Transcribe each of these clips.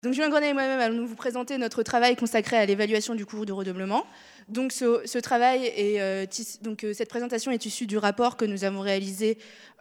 Donc Julien Grenet et moi-même allons vous présenter notre travail consacré à l'évaluation du cours du redoublement. Donc ce travail cette présentation est issue du rapport que nous avons réalisé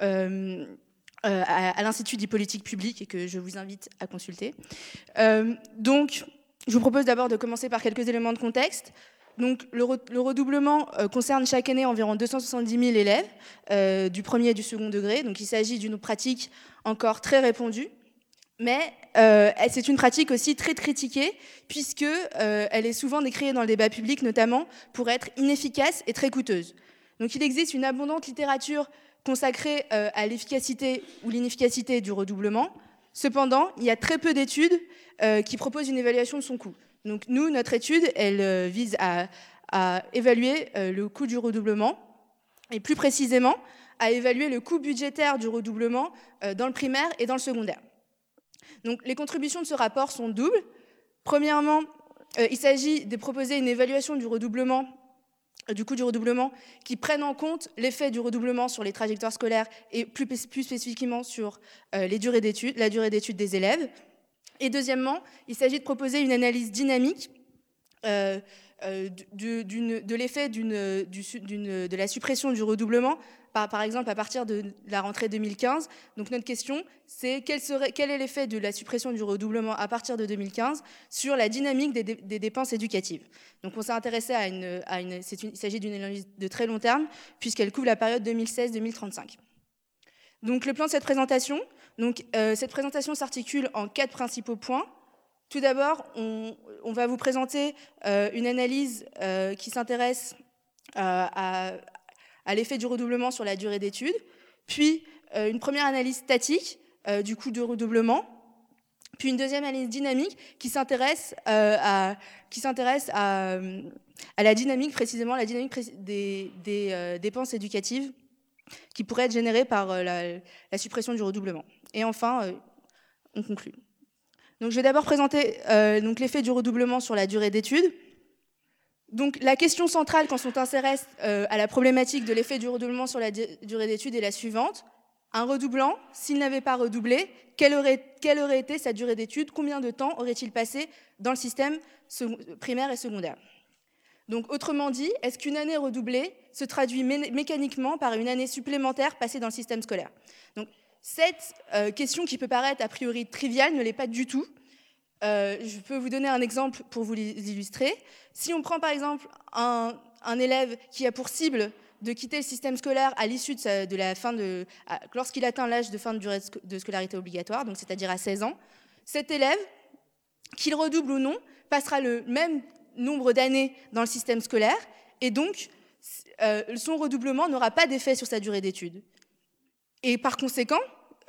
à l'Institut des politiques publiques et que je vous invite à consulter. Donc je vous propose d'abord de commencer par quelques éléments de contexte. Donc le redoublement concerne chaque année environ 270 000 élèves du premier et du second degré. Donc il s'agit d'une pratique encore très répandue. Mais c'est une pratique aussi très critiquée, puisqu'elle est souvent décriée dans le débat public, notamment pour être inefficace et très coûteuse. Donc il existe une abondante littérature consacrée à l'efficacité ou l'inefficacité du redoublement. Cependant, il y a très peu d'études qui proposent une évaluation de son coût. Donc nous, notre étude, elle vise à évaluer le coût du redoublement, et plus précisément, à évaluer le coût budgétaire du redoublement dans le primaire et dans le secondaire. Donc, les contributions de ce rapport sont doubles. Premièrement, il s'agit de proposer une évaluation du redoublement, du coût du redoublement, qui prenne en compte l'effet du redoublement sur les trajectoires scolaires et plus spécifiquement sur la durée d'études des élèves. Et deuxièmement, il s'agit de proposer une analyse dynamique de l'effet de la suppression du redoublement, par exemple à partir de la rentrée 2015. Donc notre question, c'est quel est l'effet de la suppression du redoublement à partir de 2015 sur la dynamique des dépenses éducatives. Donc on s'est intéressé il s'agit d'une analyse de très long terme, puisqu'elle couvre la période 2016-2035. Donc le plan de cette présentation, cette présentation s'articule en 4 principaux points. Tout d'abord, on va vous présenter une analyse qui s'intéresse à l'effet du redoublement sur la durée d'études, puis une première analyse statique du coût du redoublement, puis une deuxième analyse dynamique qui s'intéresse à la dynamique, précisément la dynamique des dépenses éducatives qui pourraient être générées par la suppression du redoublement. Et enfin, on conclut. Donc, je vais d'abord présenter l'effet du redoublement sur la durée d'études. Donc, la question centrale quand on s'intéresse à la problématique de l'effet du redoublement sur la durée d'études est la suivante. Un redoublant, s'il n'avait pas redoublé, quelle aurait été sa durée d'études? Combien de temps aurait-il passé dans le système primaire et secondaire? Donc, autrement dit, est-ce qu'une année redoublée se traduit mécaniquement par une année supplémentaire passée dans le système scolaire? Donc, cette question qui peut paraître a priori triviale ne l'est pas du tout. Je peux vous donner un exemple pour vous l'illustrer. Si on prend par exemple un élève qui a pour cible de quitter le système scolaire à l'issue lorsqu'il atteint l'âge de fin de durée de scolarité obligatoire, donc c'est-à-dire à 16 ans, cet élève, qu'il redouble ou non, passera le même nombre d'années dans le système scolaire et donc son redoublement n'aura pas d'effet sur sa durée d'études. Et par conséquent,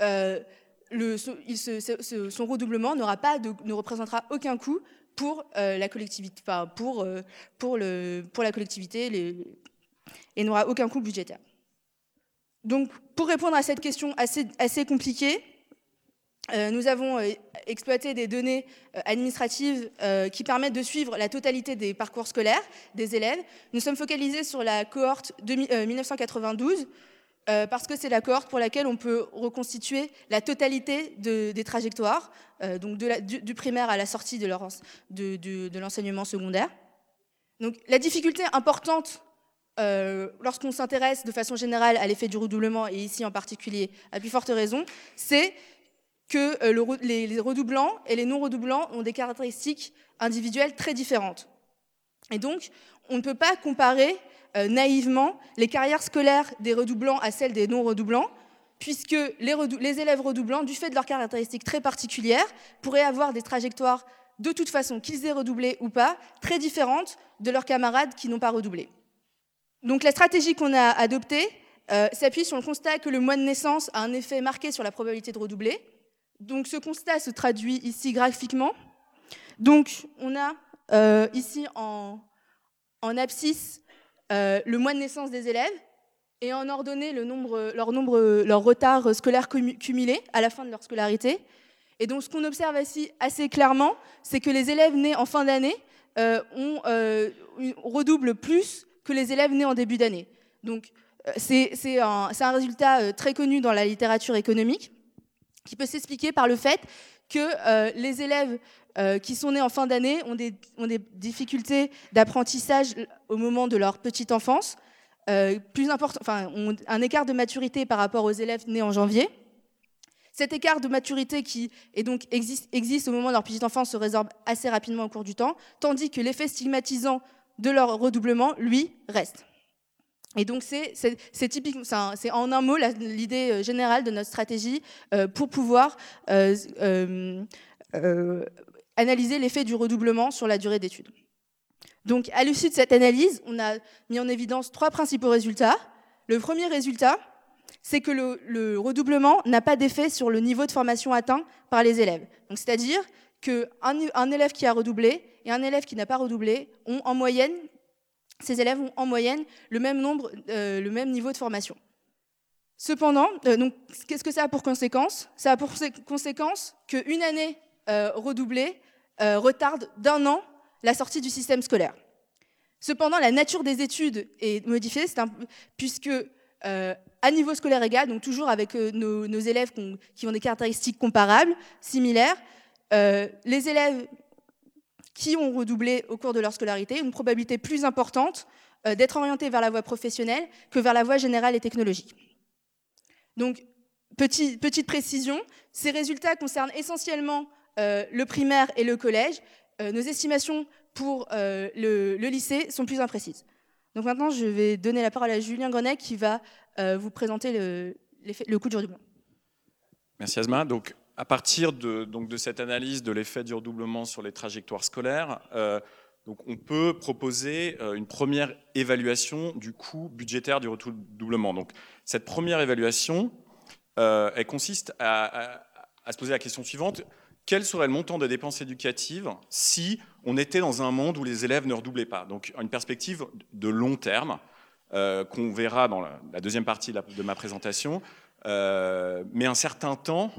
son redoublement ne représentera aucun coût pour la collectivité, pour la collectivité et n'aura aucun coût budgétaire. Donc, pour répondre à cette question assez compliquée, nous avons exploité des données administratives qui permettent de suivre la totalité des parcours scolaires des élèves. Nous sommes focalisés sur la cohorte 1992, parce que c'est la cohorte pour laquelle on peut reconstituer la totalité des trajectoires, donc du primaire à la sortie de l'enseignement secondaire. Donc, la difficulté importante lorsqu'on s'intéresse de façon générale à l'effet du redoublement, et ici en particulier à plus forte raison, c'est que les redoublants et les non-redoublants ont des caractéristiques individuelles très différentes. Et donc, on ne peut pas comparer naïvement les carrières scolaires des redoublants à celles des non-redoublants, puisque les élèves redoublants, du fait de leurs caractéristiques très particulières, pourraient avoir des trajectoires, de toute façon, qu'ils aient redoublé ou pas, très différentes de leurs camarades qui n'ont pas redoublé. Donc la stratégie qu'on a adoptée s'appuie sur le constat que le mois de naissance a un effet marqué sur la probabilité de redoubler. Donc ce constat se traduit ici graphiquement. Donc on a ici en abscisse le mois de naissance des élèves et en ordonnée leur retard scolaire cumulé à la fin de leur scolarité. Et donc ce qu'on observe ici assez clairement, c'est que les élèves nés en fin d'année redoublent plus que les élèves nés en début d'année. Donc c'est un résultat très connu dans la littérature économique qui peut s'expliquer par le fait que les élèves qui sont nés en fin d'année ont des difficultés d'apprentissage au moment de leur petite enfance, ont un écart de maturité par rapport aux élèves nés en janvier. Cet écart de maturité qui existe au moment de leur petite enfance se résorbe assez rapidement au cours du temps, tandis que l'effet stigmatisant de leur redoublement, lui, reste. Et donc c'est typiquement, c'est en un mot l'idée générale de notre stratégie pour pouvoir analyser l'effet du redoublement sur la durée d'études. Donc à l'issue de cette analyse, on a mis en évidence 3 principaux résultats. Le premier résultat, c'est que le redoublement n'a pas d'effet sur le niveau de formation atteint par les élèves. Donc c'est-à-dire qu'un élève qui a redoublé et un élève qui n'a pas redoublé ont en moyenne, ces élèves ont en moyenne le même niveau de formation. Cependant, donc, qu'est-ce que ça a pour conséquence ? Ça a pour conséquence qu'une année redoublée retarde d'1 an la sortie du système scolaire. Cependant, la nature des études est modifiée, puisque à niveau scolaire égal, donc toujours avec nos élèves qui ont des caractéristiques comparables, similaires, les élèves qui ont redoublé au cours de leur scolarité ont une probabilité plus importante d'être orientés vers la voie professionnelle que vers la voie générale et technologique. Donc, petite précision, ces résultats concernent essentiellement le primaire et le collège. Nos estimations pour le lycée sont plus imprécises. Donc maintenant, je vais donner la parole à Julien Grenet qui va vous présenter le coût du redoublement. Merci Asma. Donc, à partir de cette analyse de l'effet du redoublement sur les trajectoires scolaires, donc on peut proposer une première évaluation du coût budgétaire du redoublement. Donc, cette première évaluation, elle consiste à se poser la question suivante. Quel serait le montant des dépenses éducatives si on était dans un monde où les élèves ne redoublaient pas ? Donc, une perspective de long terme qu'on verra dans la deuxième partie de ma présentation, mais un certain temps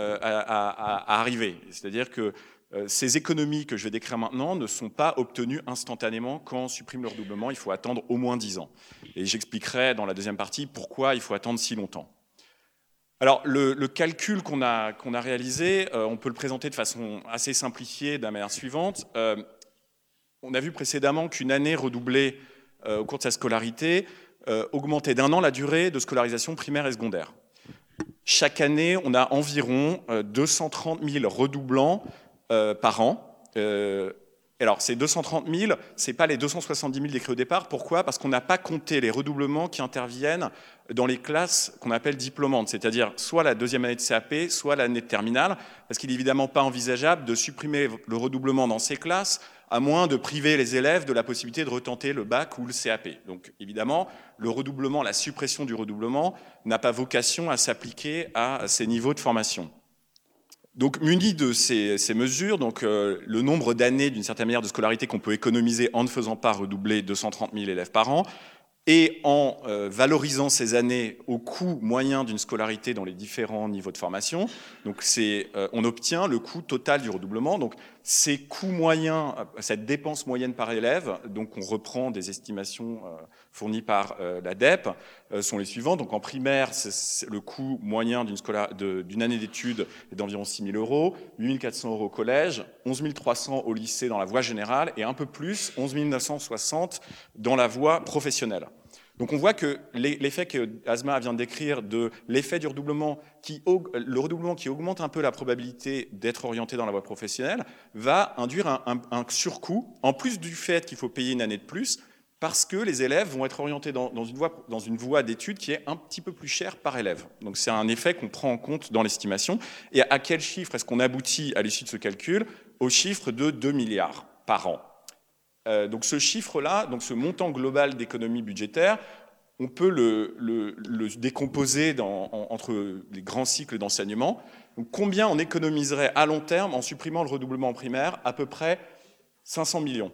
à arriver. C'est-à-dire que ces économies que je vais décrire maintenant ne sont pas obtenues instantanément quand on supprime le redoublement. Il faut attendre au moins 10 ans. Et j'expliquerai dans la deuxième partie pourquoi il faut attendre si longtemps. Alors, le calcul qu'on a réalisé, on peut le présenter de façon assez simplifiée de la manière suivante. On a vu précédemment qu'une année redoublée au cours de sa scolarité augmentait d'1 an la durée de scolarisation primaire et secondaire. Chaque année, on a environ 230 000 redoublants par an. Alors, ces 230 000, ce n'est pas les 270 000 décrits au départ. Pourquoi ? Parce qu'on n'a pas compté les redoublements qui interviennent dans les classes qu'on appelle diplômantes, c'est-à-dire soit la deuxième année de CAP, soit l'année de terminale, parce qu'il n'est évidemment pas envisageable de supprimer le redoublement dans ces classes, à moins de priver les élèves de la possibilité de retenter le bac ou le CAP. Donc, évidemment, le redoublement, la suppression du redoublement n'a pas vocation à s'appliquer à ces niveaux de formation. Donc, muni de ces mesures, donc, le nombre d'années, d'une certaine manière, de scolarité qu'on peut économiser en ne faisant pas redoubler 230 000 élèves par an, et en valorisant ces années au coût moyen d'une scolarité dans les différents niveaux de formation, donc on obtient le coût total du redoublement. Donc, ces coûts moyens, cette dépense moyenne par élève, donc on reprend des estimations fournies par la DEP, sont les suivants. Donc en primaire, le coût moyen d'une année d'études est d'environ 6 000 €, 8 400 € au collège, 11 300 € au lycée dans la voie générale et un peu plus, 11 960 € dans la voie professionnelle. Donc on voit que l'effet que Asma vient de décrire de l'effet du redoublement, le redoublement qui augmente un peu la probabilité d'être orienté dans la voie professionnelle, va induire un surcoût, en plus du fait qu'il faut payer une année de plus, parce que les élèves vont être orientés dans une voie d'études qui est un petit peu plus chère par élève. Donc c'est un effet qu'on prend en compte dans l'estimation. Et à quel chiffre est-ce qu'on aboutit à l'issue de ce calcul ? Au chiffre de 2 milliards par an. Donc ce chiffre-là, donc ce montant global d'économie budgétaire, on peut le décomposer entre les grands cycles d'enseignement. Donc combien on économiserait à long terme en supprimant le redoublement en primaire ? À peu près 500 millions.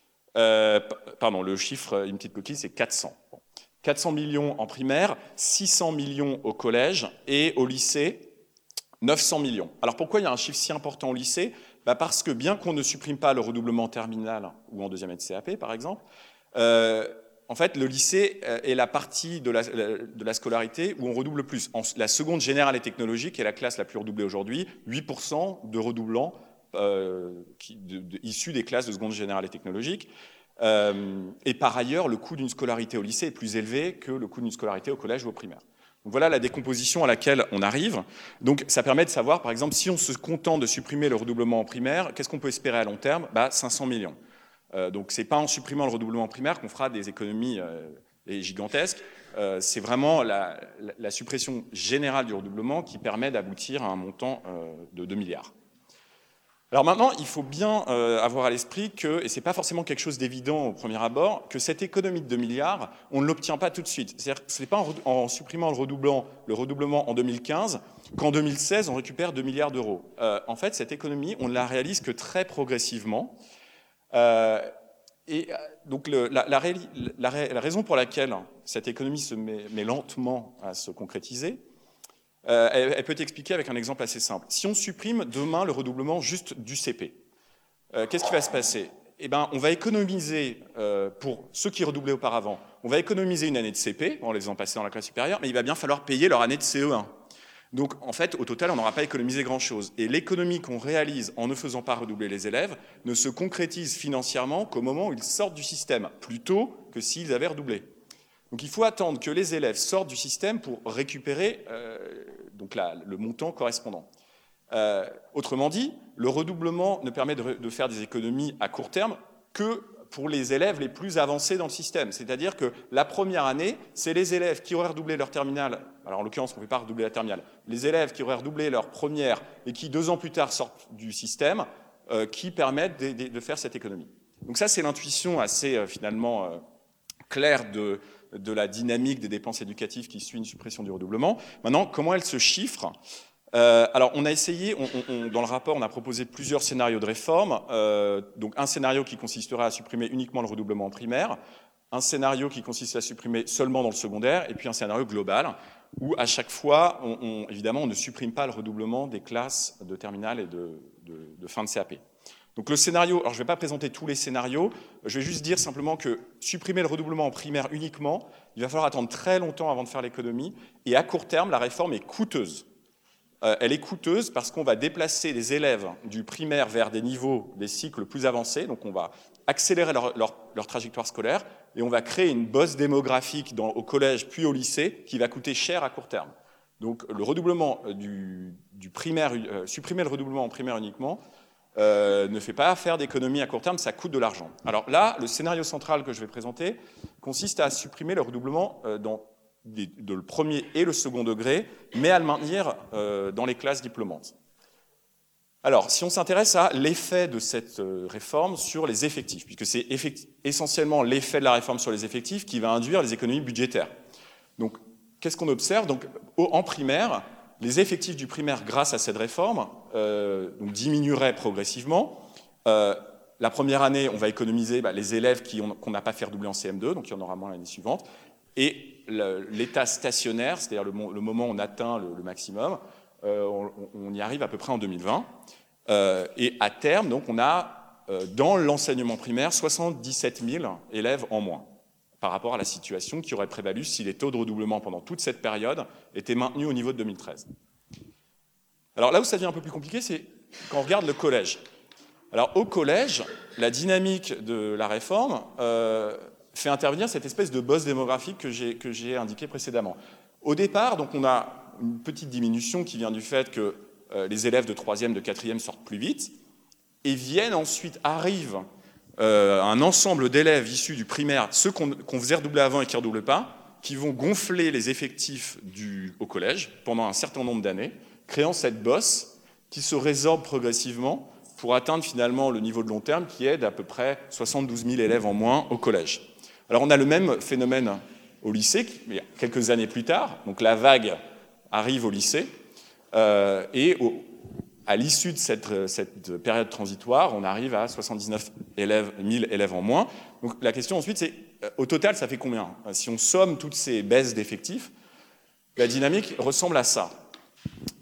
Le chiffre, une petite coquille, c'est 400. 400 millions en primaire, 600 millions au collège et au lycée, 900 millions. Alors pourquoi il y a un chiffre si important au lycée ? Parce que bien qu'on ne supprime pas le redoublement en terminale ou en deuxième année de CAP, par exemple, en fait, le lycée est la partie de la scolarité où on redouble plus. La seconde générale et technologique est la classe la plus redoublée aujourd'hui, 8% de redoublants issus des classes de seconde générale et technologique. Et par ailleurs, le coût d'une scolarité au lycée est plus élevé que le coût d'une scolarité au collège ou au primaire. Donc voilà la décomposition à laquelle on arrive. Donc ça permet de savoir, par exemple, si on se contente de supprimer le redoublement en primaire, qu'est-ce qu'on peut espérer à long terme ? 500 millions. Donc ce n'est pas en supprimant le redoublement en primaire qu'on fera des économies gigantesques. C'est vraiment la suppression générale du redoublement qui permet d'aboutir à un montant de 2 milliards. Alors maintenant, il faut bien avoir à l'esprit que, et ce n'est pas forcément quelque chose d'évident au premier abord, que cette économie de 2 milliards, on ne l'obtient pas tout de suite. C'est-à-dire que ce n'est pas en supprimant le redoublement en 2015 qu'en 2016, on récupère 2 milliards d'euros. En fait, cette économie, on ne la réalise que très progressivement. Et donc la raison pour laquelle cette économie se met lentement à se concrétiser, elle peut être expliquée avec un exemple assez simple. Si on supprime demain le redoublement juste du CP, qu'est-ce qui va se passer ? Eh bien, on va économiser, pour ceux qui redoublaient auparavant, on va économiser une année de CP en les faisant passer dans la classe supérieure, mais il va bien falloir payer leur année de CE1. Donc, en fait, au total, on n'aura pas économisé grand-chose. Et l'économie qu'on réalise en ne faisant pas redoubler les élèves ne se concrétise financièrement qu'au moment où ils sortent du système, plutôt que s'ils avaient redoublé. Donc, il faut attendre que les élèves sortent du système pour récupérer le montant correspondant. Autrement dit, le redoublement ne permet de faire des économies à court terme que pour les élèves les plus avancés dans le système. C'est-à-dire que la première année, c'est les élèves qui auraient redoublé leur terminale, alors en l'occurrence, on ne fait pas redoubler la terminale, les élèves qui auraient redoublé leur première et qui 2 ans plus tard sortent du système, qui permettent de faire cette économie. Donc ça, c'est l'intuition assez finalement claire de la dynamique des dépenses éducatives qui suit une suppression du redoublement. Maintenant, comment elle se chiffre ? Alors, on a essayé, dans le rapport, on a proposé plusieurs scénarios de réforme. Donc, un scénario qui consisterait à supprimer uniquement le redoublement en primaire, un scénario qui consiste à supprimer seulement dans le secondaire, et puis un scénario global, où à chaque fois, évidemment, on ne supprime pas le redoublement des classes de terminale et de fin de CAP. Donc le scénario, alors je ne vais pas présenter tous les scénarios, je vais juste dire simplement que supprimer le redoublement en primaire uniquement, il va falloir attendre très longtemps avant de faire l'économie, et à court terme, la réforme est coûteuse. Elle est coûteuse parce qu'on va déplacer les élèves du primaire vers des niveaux, des cycles plus avancés, donc on va accélérer leur trajectoire scolaire, et on va créer une bosse démographique au collège puis au lycée qui va coûter cher à court terme. Donc le redoublement du primaire, supprimer le redoublement en primaire uniquement, ne fait pas faire d'économie à court terme, ça coûte de l'argent. Alors là, le scénario central que je vais présenter consiste à supprimer le redoublement dans le premier et le second degré, mais à le maintenir dans les classes diplômantes. Alors, si on s'intéresse à l'effet de cette réforme sur les effectifs, puisque c'est essentiellement l'effet de la réforme sur les effectifs qui va induire les économies budgétaires. Donc, qu'est-ce qu'on observe ? Donc, en primaire, les effectifs du primaire, grâce à cette réforme, diminueraient progressivement. La première année, on va économiser les élèves qu'on n'a pas fait redoubler en CM2, donc il y en aura moins l'année suivante. Et l'état stationnaire, c'est-à-dire le moment où on atteint le maximum, on y arrive à peu près en 2020. Et à terme, donc, on a, dans l'enseignement primaire, 77 000 élèves en moins, par rapport à la situation qui aurait prévalu si les taux de redoublement pendant toute cette période étaient maintenus au niveau de 2013. Alors là où ça devient un peu plus compliqué, c'est quand on regarde le collège. Alors au collège, la dynamique de la réforme fait intervenir cette espèce de bosse démographique que j'ai indiquée précédemment. Au départ, donc, on a une petite diminution qui vient du fait que les élèves de 3e, de 4e sortent plus vite, et arrivent un ensemble d'élèves issus du primaire, ceux qu'on faisait redoubler avant et qui ne redoublent pas, qui vont gonfler les effectifs au collège pendant un certain nombre d'années, créant cette bosse qui se résorbe progressivement pour atteindre finalement le niveau de long terme qui est d'à peu près 72 000 élèves en moins au collège. Alors on a le même phénomène au lycée, quelques années plus tard, donc la vague arrive au lycée, et à l'issue de cette période transitoire, on arrive à 79 000 élèves en moins. Donc la question ensuite, c'est au total, ça fait combien ? Si on somme toutes ces baisses d'effectifs, la dynamique ressemble à ça.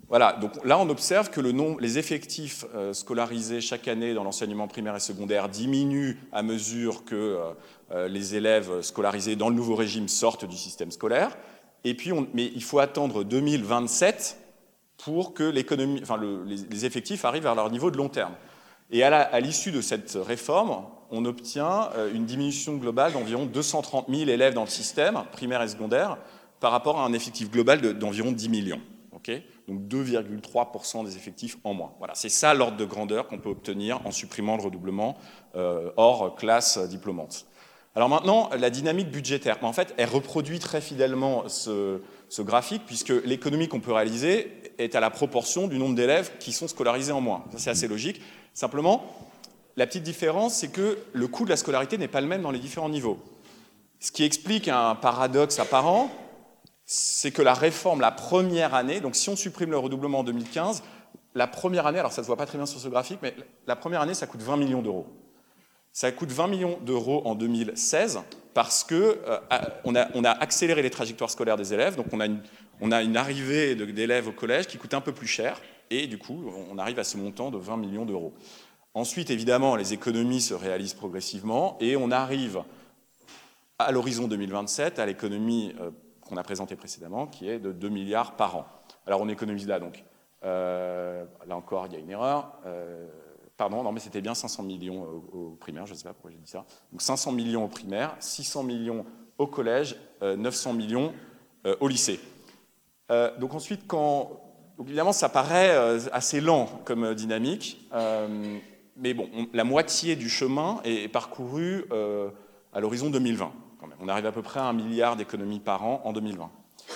Voilà, donc là on observe que les effectifs scolarisés chaque année dans l'enseignement primaire et secondaire diminuent à mesure que les élèves scolarisés dans le nouveau régime sortent du système scolaire. Et puis, mais il faut attendre 2027 pour que les effectifs arrivent à leur niveau de long terme. Et à l'issue de cette réforme, on obtient une diminution globale d'environ 230 000 élèves dans le système, primaire et secondaire, par rapport à un effectif global d'environ 10 millions. Okay, donc 2,3% des effectifs en moins. Voilà, c'est ça l'ordre de grandeur qu'on peut obtenir en supprimant le redoublement hors classe diplômante. Alors maintenant, la dynamique budgétaire. En fait, elle reproduit très fidèlement ce graphique, puisque l'économie qu'on peut réaliser est à la proportion du nombre d'élèves qui sont scolarisés en moins. Ça, c'est assez logique. Simplement, la petite différence, c'est que le coût de la scolarité n'est pas le même dans les différents niveaux. Ce qui explique un paradoxe apparent, c'est que la réforme, la première année, donc si on supprime le redoublement en 2015, la première année, alors ça ne se voit pas très bien sur ce graphique, mais la première année, ça coûte 20 millions d'euros. Ça coûte 20 millions d'euros en 2016 parce qu'on a accéléré les trajectoires scolaires des élèves, donc on a une arrivée d'élèves au collège qui coûte un peu plus cher, et du coup, on arrive à ce montant de 20 millions d'euros. Ensuite, évidemment, les économies se réalisent progressivement, et on arrive à l'horizon 2027 à l'économie qu'on a présentée précédemment, qui est de 2 milliards par an. Alors on économise là, donc là encore, il y a une erreur. Pardon, non mais c'était bien 500 millions au primaire, je ne sais pas pourquoi j'ai dit ça. Donc 500 millions au primaire, 600 millions au collège, 900 millions au lycée. Donc ensuite, donc évidemment, ça paraît assez lent comme dynamique, mais bon, la moitié du chemin est parcouru à l'horizon 2020. Quand même. On arrive à peu près à 1 milliard d'économies par an en 2020.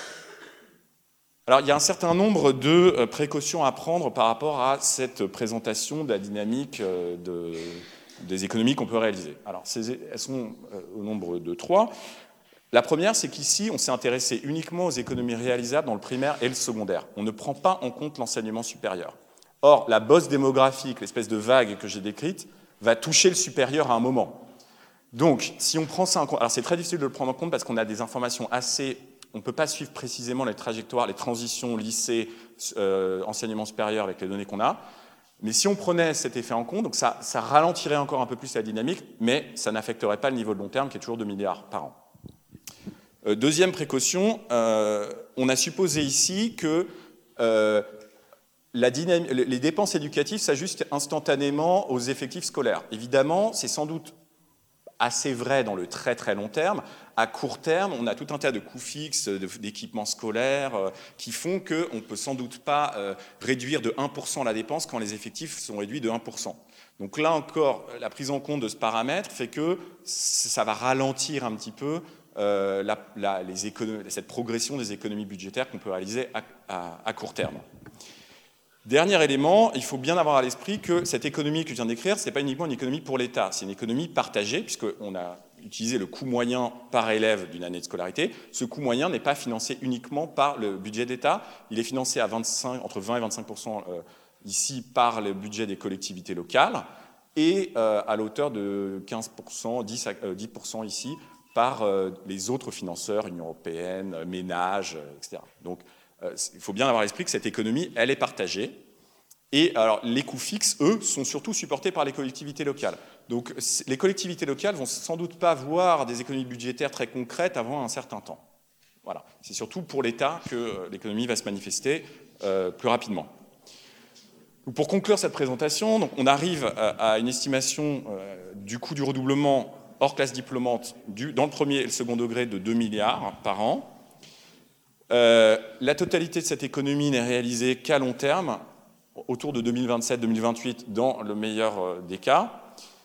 Alors, il y a un certain nombre de précautions à prendre par rapport à cette présentation de la dynamique des économies qu'on peut réaliser. Alors, elles sont au nombre de 3. La première, c'est qu'ici, on s'est intéressé uniquement aux économies réalisables dans le primaire et le secondaire. On ne prend pas en compte l'enseignement supérieur. Or, la bosse démographique, l'espèce de vague que j'ai décrite, va toucher le supérieur à un moment. Donc, si on prend ça en compte, alors c'est très difficile de le prendre en compte parce qu'on a des informations assez... On ne peut pas suivre précisément les trajectoires, les transitions lycée, enseignement supérieur avec les données qu'on a. Mais si on prenait cet effet en compte, donc ça ralentirait encore un peu plus la dynamique, mais ça n'affecterait pas le niveau de long terme qui est toujours 2 milliards par an. Deuxième précaution, on a supposé ici que les dépenses éducatives s'ajustent instantanément aux effectifs scolaires. Évidemment, c'est sans doute assez vrai dans le très très long terme. À court terme, on a tout un tas de coûts fixes, d'équipements scolaires qui font qu'on ne peut sans doute pas réduire de 1% la dépense quand les effectifs sont réduits de 1%. Donc là encore, la prise en compte de ce paramètre fait que ça va ralentir un petit peu cette progression des économies budgétaires qu'on peut réaliser à court terme. Dernier élément, il faut bien avoir à l'esprit que cette économie que je viens d'écrire, ce n'est pas uniquement une économie pour l'État, c'est une économie partagée, puisqu'on a utilisé le coût moyen par élève d'une année de scolarité. Ce coût moyen n'est pas financé uniquement par le budget d'État, il est financé à entre 20 et 25% ici par le budget des collectivités locales, et à l'auteur de 15%, 10% ici, par les autres financeurs, Union européenne, ménages, etc. Donc, il faut bien avoir à l'esprit que cette économie, elle est partagée. Et alors, les coûts fixes, eux, sont surtout supportés par les collectivités locales. Donc, les collectivités locales vont sans doute pas voir des économies budgétaires très concrètes avant un certain temps. Voilà. C'est surtout pour l'État que l'économie va se manifester plus rapidement. Donc, pour conclure cette présentation, donc, on arrive à une estimation du coût du redoublement hors classe diplômante dans le premier et le second degré de 2 milliards par an. La totalité de cette économie n'est réalisée qu'à long terme, autour de 2027-2028 dans le meilleur des cas.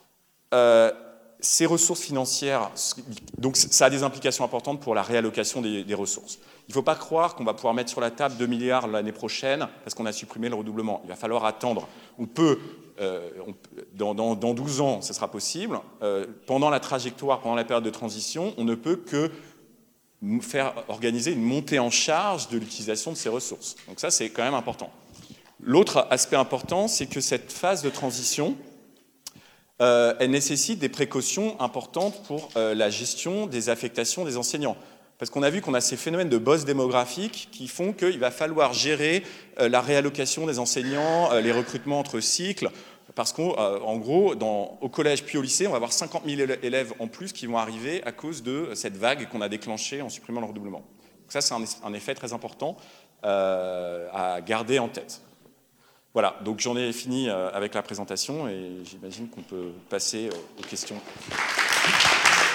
Ces ressources financières, donc ça a des implications importantes pour la réallocation des ressources. Il ne faut pas croire qu'on va pouvoir mettre sur la table 2 milliards l'année prochaine parce qu'on a supprimé le redoublement. Il va falloir attendre. Dans 12 ans, ce sera possible. Pendant la trajectoire, pendant la période de transition, on ne peut que faire organiser une montée en charge de l'utilisation de ces ressources. Donc ça, c'est quand même important. L'autre aspect important, c'est que cette phase de transition, elle nécessite des précautions importantes pour la gestion des affectations des enseignants. Parce qu'on a vu qu'on a ces phénomènes de bosse démographique qui font qu'il va falloir gérer la réallocation des enseignants, les recrutements entre cycles, parce qu'en gros, au collège puis au lycée, on va avoir 50 000 élèves en plus qui vont arriver à cause de cette vague qu'on a déclenchée en supprimant le redoublement. Donc ça, c'est un effet très important à garder en tête. Voilà, donc j'en ai fini avec la présentation et j'imagine qu'on peut passer aux questions.